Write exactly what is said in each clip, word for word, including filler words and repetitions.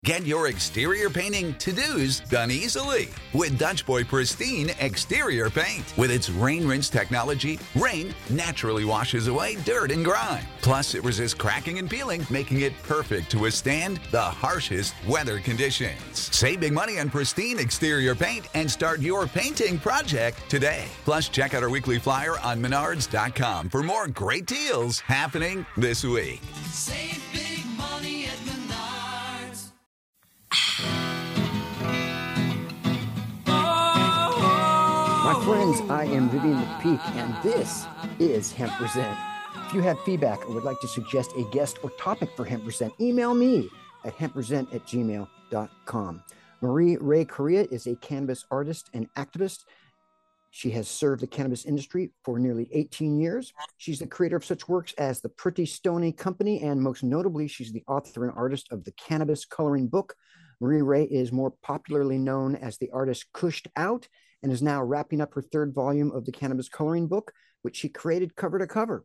Get your exterior painting to-dos done easily with Dutch Boy Pristine Exterior Paint. With its rain rinse technology, rain naturally washes away dirt and grime. Plus, it resists cracking and peeling, making it perfect to withstand the harshest weather conditions. Save big money on Pristine Exterior Paint and start your painting project today. Plus, check out our weekly flyer on menards dot com for more great deals happening this week. Save big money at Menards. My friends, I am Vivian McPeak, and this is Hemp Present. If you have feedback or would like to suggest a guest or topic for Hemp Present, email me at hempresent at gmail dot com. Marie Ray Correa is a cannabis artist and activist. She has served the cannabis industry for nearly eighteen years. She's the creator of such works as the Pretty Stony Company, and most notably, she's the author and artist of the Cannabis Coloring Book. Marie Ray is more popularly known as the artist Kushed Out, and is now wrapping up her third volume of the Cannabis Coloring Book, which she created cover to cover.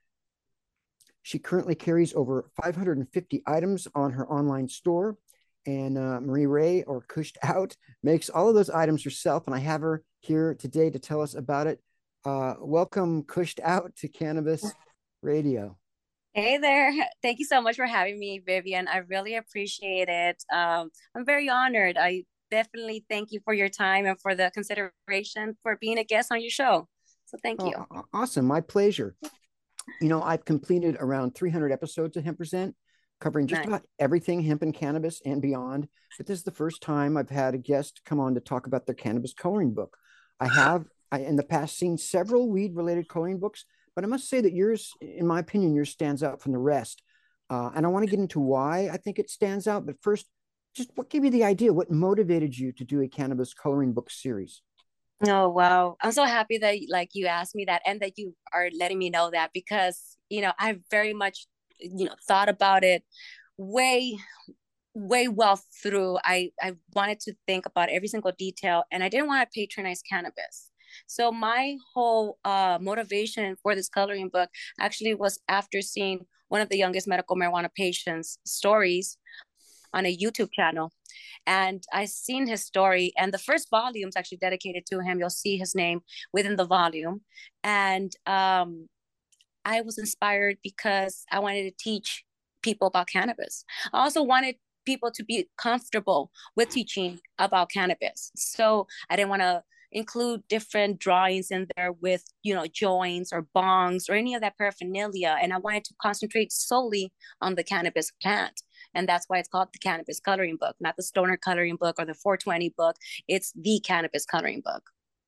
She currently carries over five hundred fifty items on her online store, and uh, Marie Ray, or Kushed Out, makes all of those items herself, and I have her here today to tell us about it. Uh, welcome, Kushed Out, to Cannabis Radio. Hey there. Thank you so much for having me, Vivian. I really appreciate it. Um, I'm very honored. I definitely thank you for your time and for the consideration for being a guest on your show. So thank you. Oh, awesome. My pleasure. You know, I've completed around three hundred episodes of Hemp Present, covering just nice. about everything hemp and cannabis and beyond. But this is the first time I've had a guest come on to talk about their cannabis coloring book. I have, I, in the past, seen several weed-related coloring books, but I must say that yours, in my opinion, yours stands out from the rest. Uh, and I want to get into why I think it stands out. But first, just what gave you the idea? What motivated you to do a cannabis coloring book series? Oh, wow. I'm so happy that like you asked me that and that you are letting me know that, because, you know, I very much, you know, thought about it way, way well through. I, I wanted to think about every single detail, and I didn't want to patronize cannabis. So my whole uh, motivation for this coloring book actually was after seeing one of the youngest medical marijuana patients' stories on a YouTube channel. And I seen his story, and the first volume is actually dedicated to him. You'll see his name within the volume. And um, I was inspired because I wanted to teach people about cannabis. I also wanted people to be comfortable with teaching about cannabis. So I didn't want to include different drawings in there with, you know, joints or bongs or any of that paraphernalia. And I wanted to concentrate solely on the cannabis plant. And that's why it's called the Cannabis Coloring Book, not the Stoner Coloring Book or the four twenty book. It's the Cannabis Coloring Book.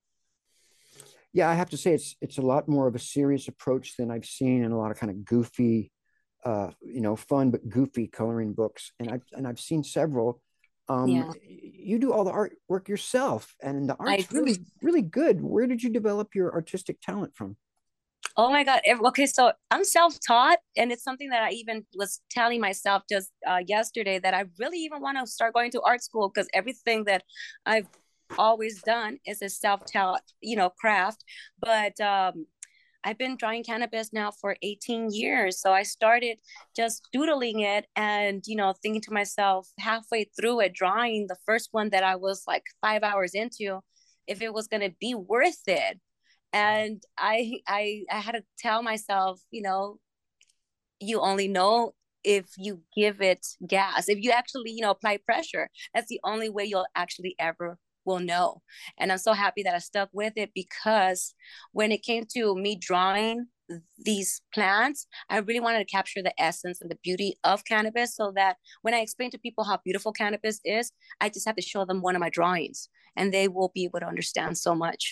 Yeah, I have to say it's it's a lot more of a serious approach than I've seen in a lot of kind of goofy, uh, you know, fun but goofy coloring books. And I've and I've seen several. Um, yeah. You do all the artwork yourself, and the art's really really good. Where did you develop your artistic talent from? Oh my God. Okay, so I'm self-taught, and it's something that I even was telling myself just uh, yesterday, that I really even want to start going to art school, because everything that I've always done is a self-taught, you know, craft. But um, I've been drawing cannabis now for eighteen years. So I started just doodling it and, you know, thinking to myself halfway through it, drawing the first one that I was like five hours into, if it was going to be worth it. And I, I, I had to tell myself, you know, you only know if you give it gas, if you actually, you know, apply pressure. That's the only way you'll actually ever will know. And I'm so happy that I stuck with it, because when it came to me drawing these plants, I really wanted to capture the essence and the beauty of cannabis, so that when I explain to people how beautiful cannabis is, I just have to show them one of my drawings and they will be able to understand so much.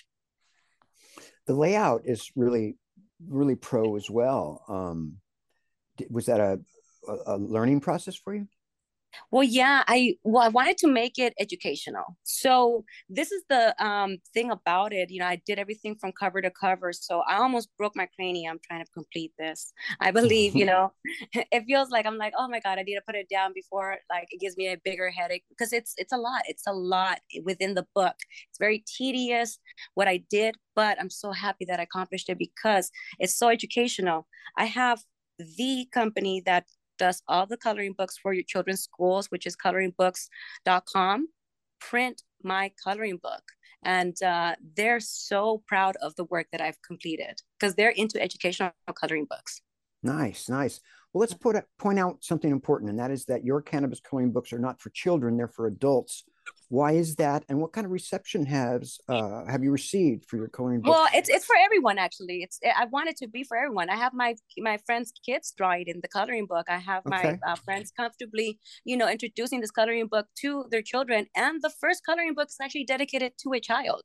The layout is really, really pro as well. Um, was that a, a learning process for you? Well, yeah, I well, I wanted to make it educational. So this is the um thing about it. You know, I did everything from cover to cover. So I almost broke my cranium trying to complete this. I believe, you know, it feels like I'm like, oh my God, I need to put it down before like it gives me a bigger headache, because it's it's a lot. It's a lot within the book. It's very tedious what I did, but I'm so happy that I accomplished it because it's so educational. I have the company that does all the coloring books for your children's schools, which is coloring books dot com, print my coloring book. And uh, they're so proud of the work that I've completed because they're into educational coloring books. Nice, nice. Well, let's put a, point out something important, and that is that your cannabis coloring books are not for children; they're for adults. Why is that? And what kind of reception has uh, have you received for your coloring books? Well, it's it's for everyone actually. It's I want it to be for everyone. I have my my friends' kids draw it in the coloring book. I have my Okay. uh, friends comfortably, you know, introducing this coloring book to their children. And the first coloring book is actually dedicated to a child.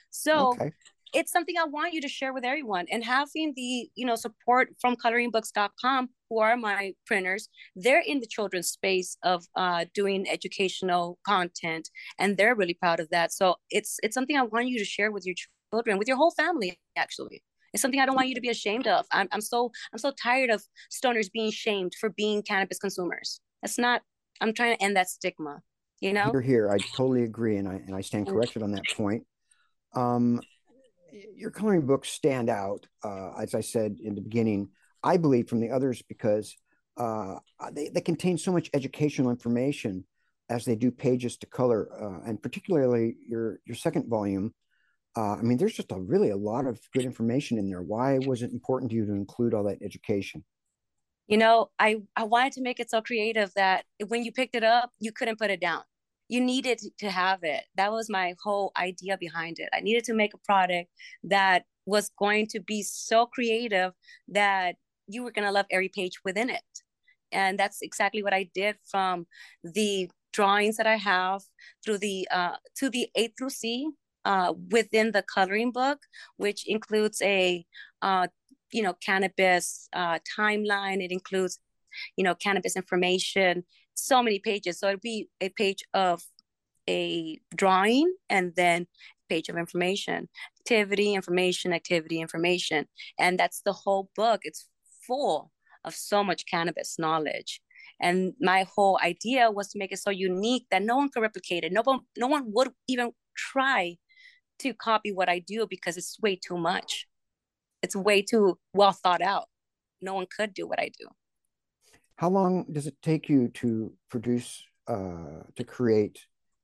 So Okay. it's something I want you to share with everyone. And having the, you know, support from coloring books dot com, who are my printers, they're in the children's space of uh, doing educational content, and they're really proud of that. So it's it's something I want you to share with your children, with your whole family, actually. It's something I don't want you to be ashamed of. I'm I'm so I'm so tired of stoners being shamed for being cannabis consumers. That's not, I'm trying to end that stigma, you know? You're here. I totally agree, and I and I stand corrected on that point. Um, your coloring books stand out, uh, as I said in the beginning, I believe, from the others because uh, they, they contain so much educational information as they do pages to color, uh, and particularly your your second volume. Uh, I mean, there's just a really a lot of good information in there. Why was it important to you to include all that education? You know, I, I wanted to make it so creative that when you picked it up, you couldn't put it down. You needed to have it. That was my whole idea behind it. I needed to make a product that was going to be so creative that you were going to love every page within it. And that's exactly what I did, from the drawings that I have through the uh, to the A through C uh, within the coloring book, which includes a uh, you know, cannabis uh, timeline. It includes, you know, cannabis information, so many pages. So it'd be a page of a drawing and then page of information, activity, information, activity, information. And that's the whole book. It's full of so much cannabis knowledge. And my whole idea was to make it so unique that no one could replicate it. No one, no one would even try to copy what I do because it's way too much. It's way too well thought out. No one could do what I do. How long does it take you to produce, uh, to create,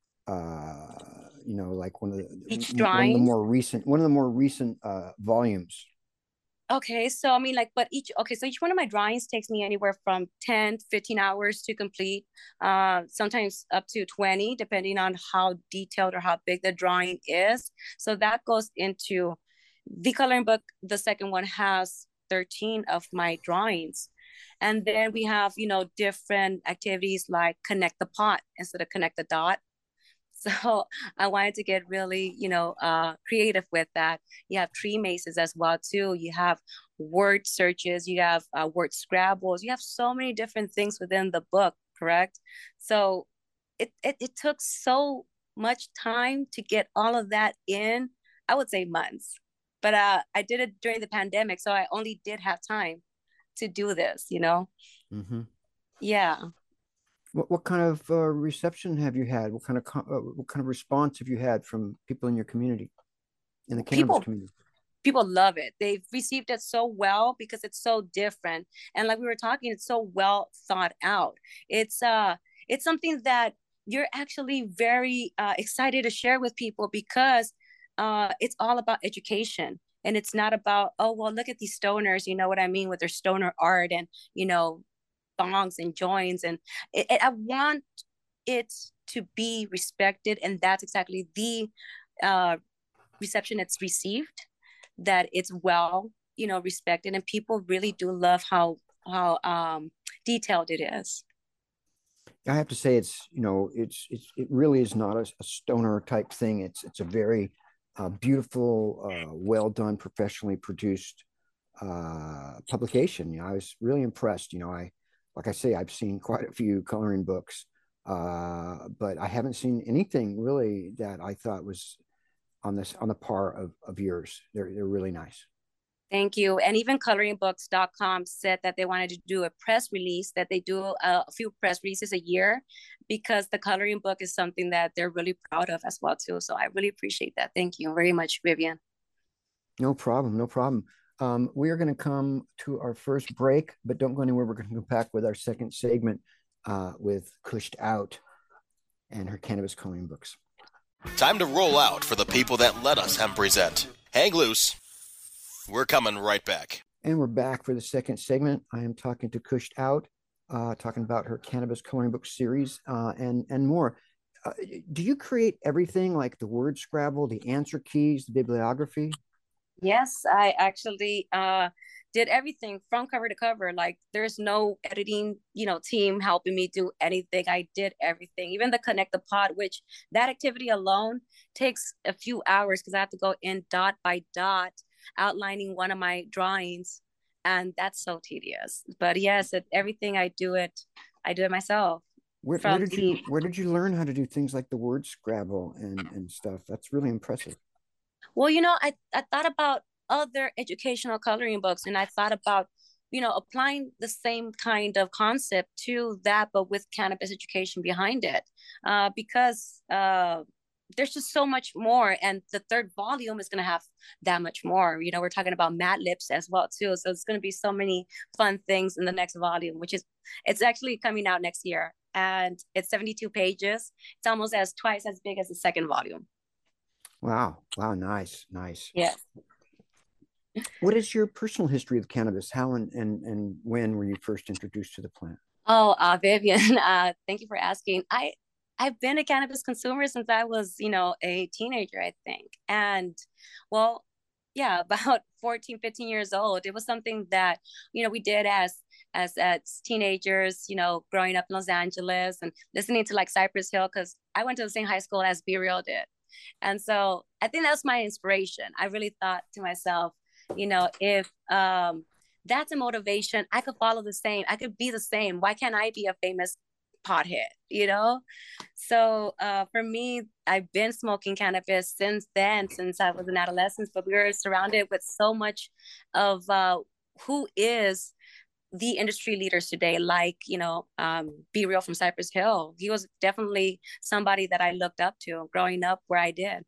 uh, you know, like one of the Each one of the drawing. more recent one of the more recent uh, volumes? Okay, so I mean, like, but each, okay, so each one of my drawings takes me anywhere from ten, fifteen hours to complete, uh, sometimes up to twenty, depending on how detailed or how big the drawing is. So that goes into the coloring book. The second one has thirteen of my drawings. And then we have, you know, different activities like connect the pot instead of connect the dot. So I wanted to get really, you know, uh, creative with that. You have tree mazes as well too. You have word searches. You have uh, word scrabbles. You have so many different things within the book. Correct. So it, it it took so much time to get all of that in. I would say months, but uh, I did it during the pandemic, so I only did have time to do this. You know. Mm-hmm. Yeah. What what kind of uh, reception have you had? What kind of co- uh, what kind of response have you had from people in your community, in the cannabis People community? people love it. They've received it so well because it's so different. And like we were talking, it's so well thought out. It's uh it's something that you're actually very uh, excited to share with people because uh it's all about education. And it's not about, oh, well, look at these stoners, you know what I mean, with their stoner art and, you know, bongs and joints. And it, it, I want it to be respected. And that's exactly the uh, reception it's received, that it's well, you know, respected, and people really do love how how um detailed it is. I have to say, it's you know, it's it's it really is not a, a stoner type thing. It's it's a very uh, beautiful, uh, well done, professionally produced uh, publication. You know, I was really impressed. You know, I like I say, I've seen quite a few coloring books, uh, but I haven't seen anything really that I thought was on this on the par of of yours. They're they're really nice. Thank you. And even coloring books dot com said that they wanted to do a press release, that they do a, a few press releases a year because the coloring book is something that they're really proud of as well too. So I really appreciate that. Thank you very much, Vivian. No problem, no problem. Um, we are going to come to our first break, but don't go anywhere. We're going to go back with our second segment uh, with Kushed Out and her cannabis coloring books. Time to roll out for the people that let us hemp present. Hang loose. We're coming right back. And we're back for the second segment. I am talking to Kushed Out, uh, talking about her cannabis coloring book series uh, and, and more. Uh, do you create everything like the word Scrabble, the answer keys, the bibliography? Yes, I actually uh did everything from cover to cover. Like there's no editing, you know, team helping me do anything. I did everything, even the connect the pod, which that activity alone takes a few hours because I have to go in dot by dot outlining one of my drawings, and that's so tedious. But yes, it, everything I do it, I do it myself. Where, where did you where did you learn how to do things like the word Scrabble and and stuff? That's really impressive. Well, you know, I, I thought about other educational coloring books, and I thought about, you know, applying the same kind of concept to that, but with cannabis education behind it. Uh, because uh, there's just so much more. And the third volume is going to have that much more. You know, we're talking about Mad Libs as well, too. So it's going to be so many fun things in the next volume, which is, it's actually coming out next year. And it's seventy-two pages. It's almost as twice as big as the second volume. Wow. Wow. Nice. Nice. Yeah. What is your personal history of cannabis? How and, and, and when were you first introduced to the plant? Oh, uh, Vivian, uh, thank you for asking. I, I've been a cannabis consumer since I was, you know, a teenager, I think. And well, yeah, about fourteen, fifteen years old. It was something that, you know, we did as, as, as teenagers, you know, growing up in Los Angeles and listening to like Cypress Hill, because I went to the same high school as B Real did. And so I think that's my inspiration. I really thought to myself, you know, if um, that's a motivation, I could follow the same. I could be the same. Why can't I be a famous pothead, you know? So uh, for me, I've been smoking cannabis since then, since I was an adolescent, but we were surrounded with so much of uh, who is the industry leaders today, like, you know, um, B Real from Cypress Hill. He was definitely somebody that I looked up to growing up where I did.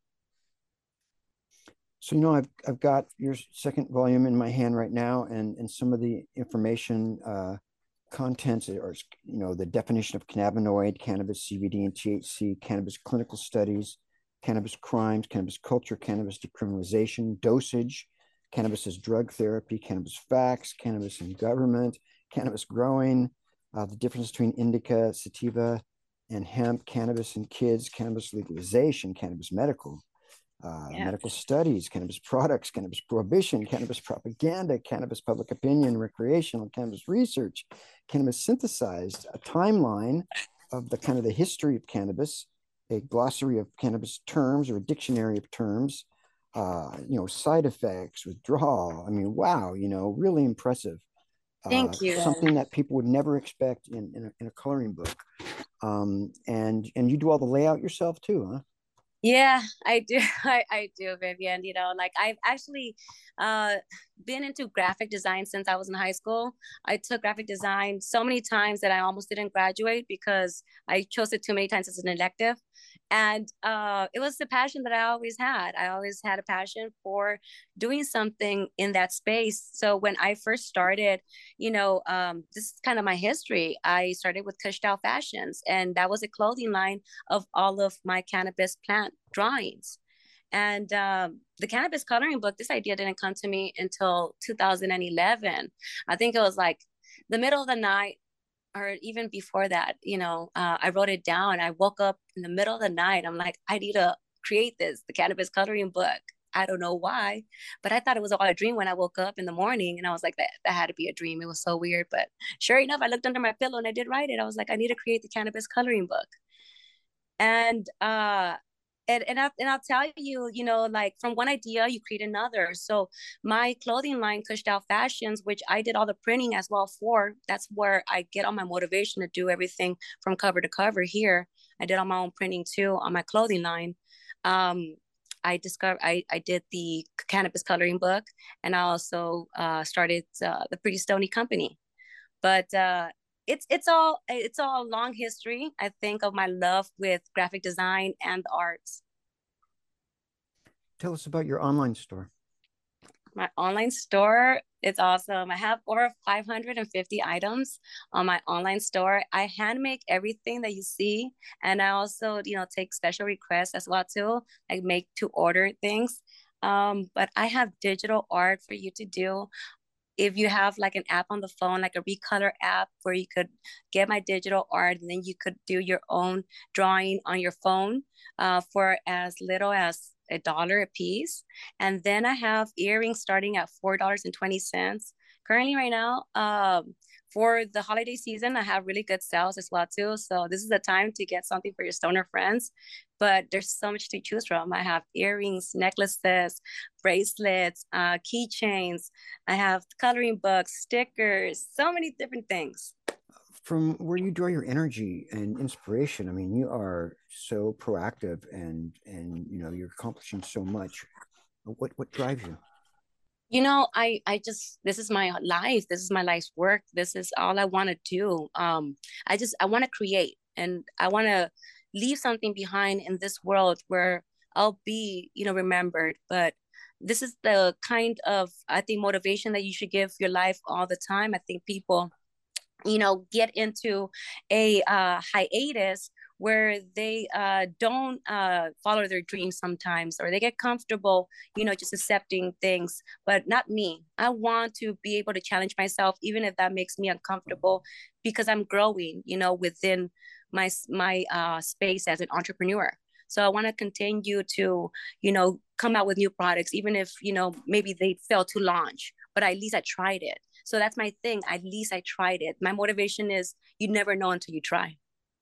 So, you know, I've, I've got your second volume in my hand right now, and, and some of the information uh, contents are, you know, the definition of cannabinoid, cannabis, C B D and T H C, cannabis clinical studies, cannabis crimes, cannabis culture, cannabis decriminalization, dosage, cannabis as drug therapy, cannabis facts, cannabis in government, cannabis growing, uh, the difference between indica, sativa, and hemp, cannabis in kids, cannabis legalization, cannabis medical, uh, yeah. medical studies, cannabis products, cannabis prohibition, cannabis propaganda, cannabis public opinion, recreational, cannabis research, cannabis synthesized, a timeline of the kind of the history of cannabis, a glossary of cannabis terms or a dictionary of terms, uh, you know, side effects, withdrawal. I mean, wow, you know, really impressive. Thank uh, you. Something that people would never expect in, in, a, in a coloring book. Um, and, and you do all the layout yourself too, huh? Yeah, I do. I, I do, Vivian. You know, like I've actually uh, been into graphic design since I was in high school. I took graphic design so many times that I almost didn't graduate because I chose it too many times as an elective. And uh, it was the passion that I always had. I always had a passion for doing something in that space. So when I first started, you know, um, this is kind of my history. I started with Kushed Out Fashions, and that was a clothing line of all of my cannabis plant drawings. And um, the cannabis coloring book, this idea didn't come to me until two thousand eleven. I think it was like the middle of the night, or even before that, you know, uh, I wrote it down. I woke up in the middle of the night. I'm like, I need to create this, the cannabis coloring book. I don't know why, but I thought it was all a dream when I woke up in the morning, and I was like, that, that had to be a dream. It was so weird, but sure enough, I looked under my pillow and I did write it. I was like, I need to create the cannabis coloring book. And, uh, and, and, I, and I'll tell you, you know, like from one idea, you create another. So my clothing line, Kushed Out Fashions, which I did all the printing as well for, that's where I get all my motivation to do everything from cover to cover here. I did all my own printing too on my clothing line. Um, I discovered, I, I did the cannabis coloring book, and I also uh, started uh, the Pretty Stony Company. But uh, it's it's all it's all a long history, I think, of my love with graphic design and the arts. Tell us about your online store. My online store, it's awesome. I have over five hundred fifty items on my online store. I hand make everything that you see. And I also, you know, take special requests as well too, like make to order things. Um, but I have digital art for you to do. If you have like an app on the phone, like a recolor app where you could get my digital art and then you could do your own drawing on your phone uh, for as little as a dollar a piece. And then I have earrings starting at four dollars and twenty cents. Currently right now, um, for the holiday season, I have really good sales as well too. So this is the time to get something for your stoner friends. But there's so much to choose from. I have earrings, necklaces, bracelets, uh, keychains. I have coloring books, stickers, so many different things. From where you draw your energy and inspiration, I mean, you are so proactive and and you know you're accomplishing so much. What what drives you? You know, I I just this is my life. This is my life's work. This is all I want to do. Um, I just I want to create and I want to leave something behind in this world where I'll be, you know, remembered. But this is the kind of I think motivation that you should give your life all the time. I think people, you know, get into a uh, hiatus where they uh, don't uh, follow their dreams sometimes, or they get comfortable, you know, just accepting things. But not me. I want to be able to challenge myself, even if that makes me uncomfortable, because I'm growing, you know, within my my uh, space as an entrepreneur. So I want to continue to, you know, come out with new products, even if, you know, maybe they fail to launch, but at least I tried it. So that's my thing. At least I tried it. My motivation is you never know until you try.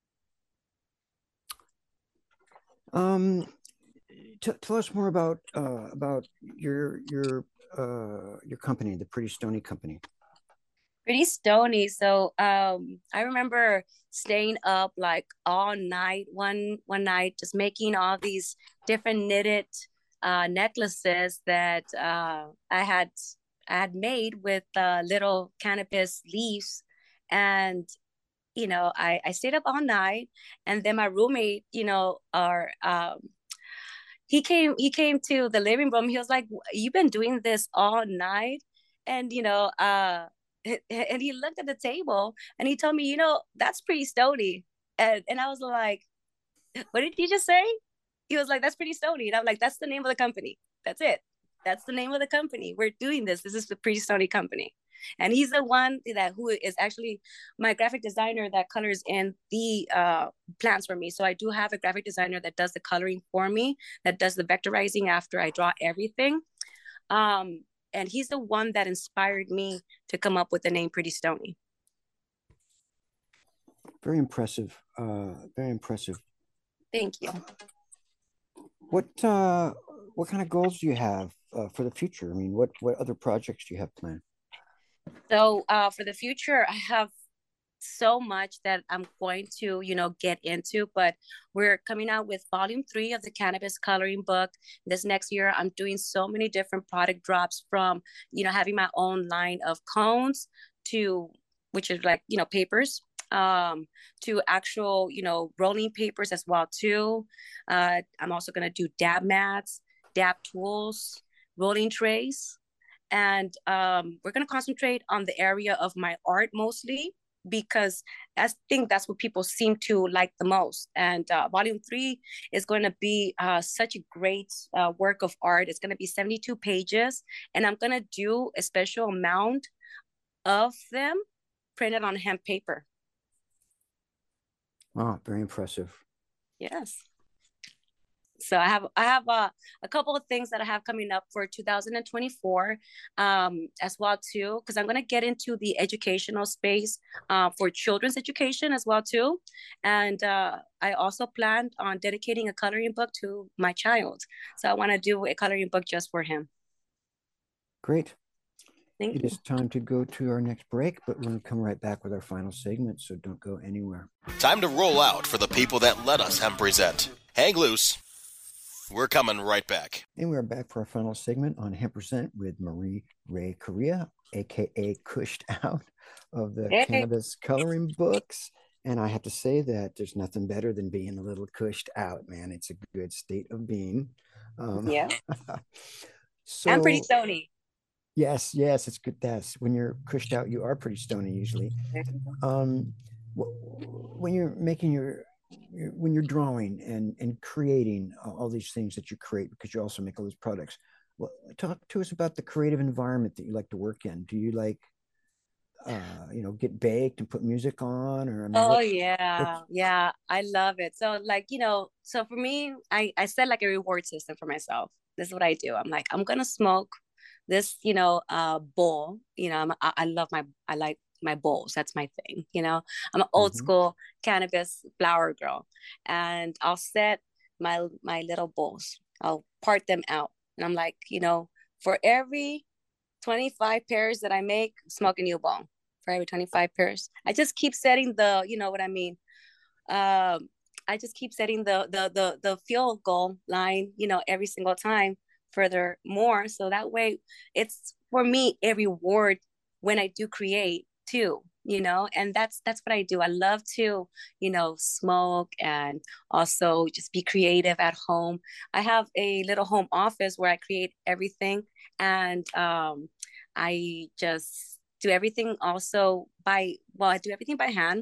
Um, t- tell us more about uh, about your your uh, your company, the Pretty Stony Company. Pretty stony. So um, I remember staying up like all night one one night, just making all these different knitted uh, necklaces that uh, I had I had made with uh, little cannabis leaves, and you know I I stayed up all night, and then my roommate, you know, or um, he came he came to the living room. He was like, "You've been doing this all night," and you know, uh, and he looked at the table and he told me, "You know, that's pretty stony," and and I was like, "What did you just say?" He was like, "That's pretty stony," and I'm like, "That's the name of the company. That's it. That's the name of the company. We're doing this. This is the Pretty Stony Company." And he's the one that who is actually my graphic designer that colors in the uh, plants for me. So I do have a graphic designer that does the coloring for me, that does the vectorizing after I draw everything. Um, and he's the one that inspired me to come up with the name Pretty Stony. Very impressive. Uh, very impressive. Thank you. What uh, what kind of goals do you have uh, for the future? I mean, what what other projects do you have planned? So uh, for the future, I have so much that I'm going to, you know, get into, but we're coming out with volume three of the cannabis coloring book. This next year, I'm doing so many different product drops from, you know, having my own line of cones to, which is like, you know, papers, um, to actual, you know, rolling papers as well too. Uh, I'm also going to do dab mats, dab tools, rolling trays. And um, we're going to concentrate on the area of my art mostly because I think that's what people seem to like the most. And uh, volume three is going to be uh, such a great uh, work of art. It's going to be seventy-two pages, and I'm going to do a special amount of them printed on hemp paper. Wow, very impressive. Yes. So I have I have uh, a couple of things that I have coming up for two thousand twenty-four um, as well too, because I'm going to get into the educational space uh, for children's education as well too, and uh, I also planned on dedicating a coloring book to my child. So I want to do a coloring book just for him. Great. Thank It you. is time to go to our next break, but we're going to come right back with our final segment, so don't go anywhere. Time to roll out for the people that let us hemp present. Hang loose. We're coming right back. And we are back for our final segment on Hemp Present with Marie Ray Correa, aka Cushed Out of the Hey. Cannabis Coloring Books. And I have to say that there's nothing better than being a little cushed out, man. It's a good state of being. Um, Yeah. so, I'm pretty stony. Yes, yes, it's good. That's when you're cushed out, you are pretty stony usually. Um, wh- when you're making your, your when you're drawing and and creating all all these things that you create because you also make all these products. Well, talk to us about the creative environment that you like to work in. Do you like uh, you know, get baked and put music on, or I mean, Oh what what's yeah, yeah, I love it. So like, you know, so for me, I I set like a reward system for myself. This is what I do. I'm like, I'm gonna smoke this, you know, uh bowl. You know, I'm, I, I love my I like my bowls. That's my thing. You know, I'm an old Mhm. school cannabis flower girl, and I'll set my my little bowls. I'll part them out, and I'm like, you know, for every twenty-five pairs that I make, smoke a new bong for every twenty-five pairs. I just keep setting the, you know what I mean? Um, I just keep setting the the the the field goal line, you know, every single time further more. So that way it's for me a reward when I do create too, you know, and that's that's what I do. I love to, you know, smoke and also just be creative at home. I have a little home office where I create everything, and um I just do everything also by, well, I do everything by hand,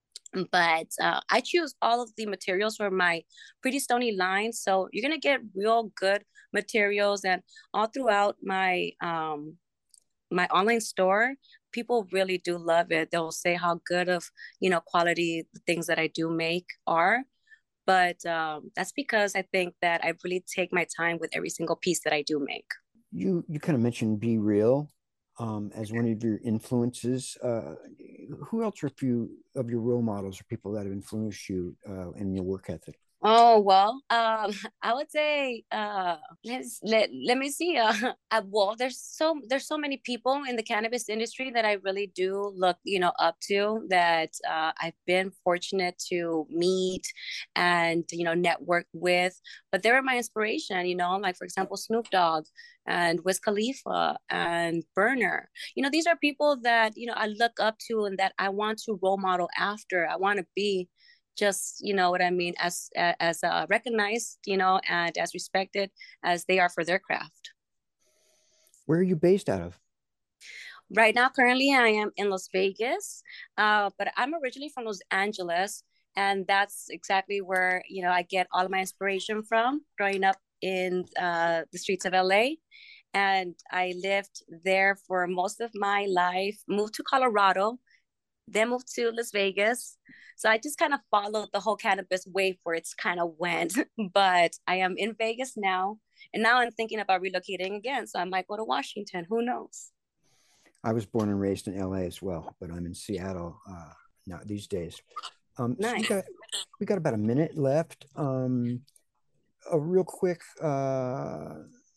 but uh, I choose all of the materials for my Pretty Stony line. So you're gonna get real good materials, and all throughout my um my online store, people really do love it. They'll say how good of, you know, quality the things that I do make are. But um, that's because I think that I really take my time with every single piece that I do make. you you kind of mentioned Be Real um, as one of your influences. Uh, who else are a few of your role models or people that have influenced you uh, in your work ethic? Oh well, um, I would say uh, let's let let me see. Uh, uh, well, there's so there's so many people in the cannabis industry that I really do look, you know, up to, that uh, I've been fortunate to meet and, you know, network with. But they're my inspiration, you know, like for example, Snoop Dogg and Wiz Khalifa and Burner. You know, these are people that, you know, I look up to and that I want to role model after. I want to be just, you know what I mean, as as uh, recognized, you know, and as respected as they are for their craft. Where are you based out of? Right now, currently, I am in Las Vegas, uh, but I'm originally from Los Angeles, and that's exactly where, you know, I get all of my inspiration from. Growing up in uh, the streets of L A, and I lived there for most of my life. Moved to Colorado, then moved to Las Vegas. So I just kind of followed the whole cannabis wave where it's kind of went. But I am in Vegas now. And now I'm thinking about relocating again. So I might go to Washington. Who knows? I was born and raised in L A as well, but I'm in Seattle uh, now these days. Um, so we Nice. got we got about a minute left. Um, a real quick, uh,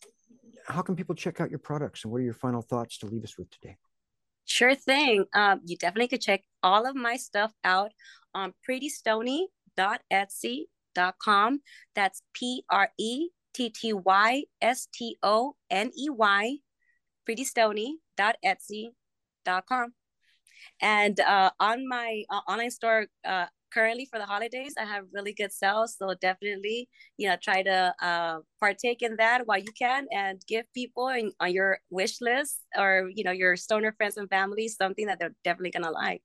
how can people check out your products, and what are your final thoughts to leave us with today? Sure thing. Um, you definitely could check all of my stuff out on pretty stony dot etsy dot com. That's P R E T T Y S T O N E Y, pretty stony dot etsy dot com. And uh, on my uh, online store, uh, currently for the holidays, I have really good sales. So definitely, you know, try to uh, partake in that while you can, and give people in, on your wish list, or, you know, your stoner friends and family, something that they're definitely going to like.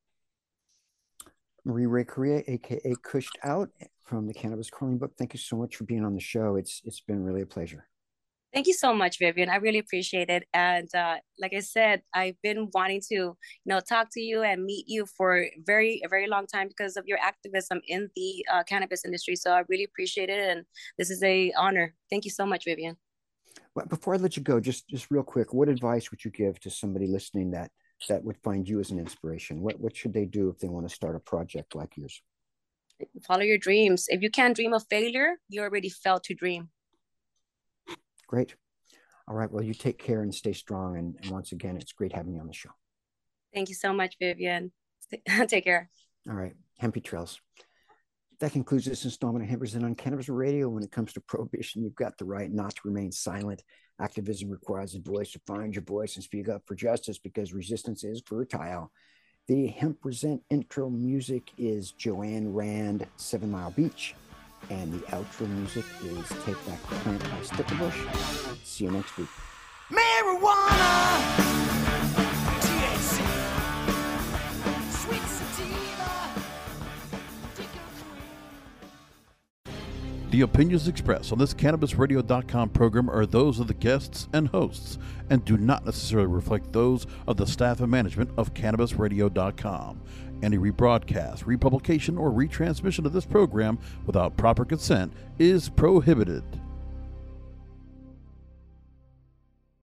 Marie Ray Correa, aka Cushed Out from the Cannabis Calling Book. Thank you so much for being on the show. It's it's been really a pleasure. Thank you so much, Vivian. I really appreciate it. And uh, like I said, I've been wanting to, you know, talk to you and meet you for very, a very long time because of your activism in the uh, cannabis industry. So I really appreciate it, and this is a honor. Thank you so much, Vivian. Well, before I let you go, just just real quick, what advice would you give to somebody listening that that would find you as an inspiration? What what should they do if they want to start a project like yours? Follow your dreams. If you can't dream of failure, you already failed to dream. Great. All right. Well, you take care and stay strong. And, and once again, it's great having you on the show. Thank you so much, Vivian. Take care. All right. Hempy Trails. That concludes this installment of Hemp Present on Cannabis Radio. When it comes to prohibition, you've got the right not to remain silent. Activism requires a voice to find your voice and speak up for justice, because resistance is fertile. The Hemp Present intro music is Joanne Rand, Seven Mile Beach. And the outro music is Take Back the Plant by Stickerbush. See you next week. Marijuana, T H C, sweet sativa. The opinions expressed on this Cannabis Radio dot com program are those of the guests and hosts and do not necessarily reflect those of the staff and management of Cannabis Radio dot com. Any rebroadcast, republication, or retransmission of this program without proper consent is prohibited.